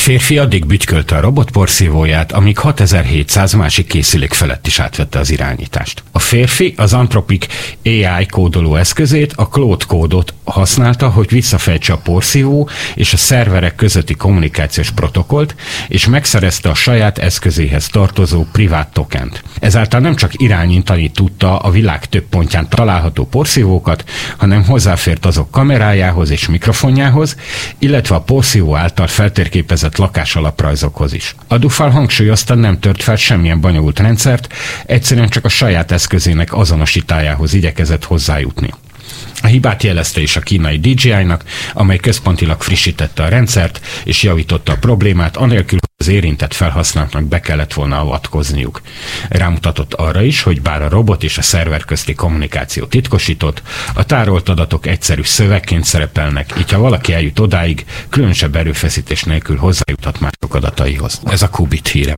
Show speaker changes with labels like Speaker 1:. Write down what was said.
Speaker 1: férfi addig bütykölte a robotporszívóját, amíg 6700 másik készülék felett is átvette az irányítást. A férfi az Anthropic AI kódoló eszközét, a Claude kódot használta, hogy visszafejtse a porszívó és a szerverek közötti kommunikációs protokollt, és megszerezte a saját eszközéhez tartozó privát tokent. Ezáltal nem csak irányítani tudta a világ több pontján található porszívókat, hanem hozzáfért azok kamerájához és mikrofonjához, illetve a porszívó által feltérképezett lakásalaprajzokhoz is. A Dufal hangsúlyozta, nem tört fel semmilyen bonyolult rendszert, egyszerűen csak a saját eszközének azonosítájához igyekezett hozzájutni. A hibát jelezte is a kínai DJI-nak, amely központilag frissítette a rendszert és javította a problémát, anélkül, hogy az érintett felhasználóknak be kellett volna avatkozniuk. Rámutatott arra is, hogy bár a robot és a szerver közti kommunikáció titkosított, a tárolt adatok egyszerű szövegként szerepelnek, így ha valaki eljut odáig, különösebb erőfeszítés nélkül hozzájuthat mások adataihoz. Ez a Qubit híre.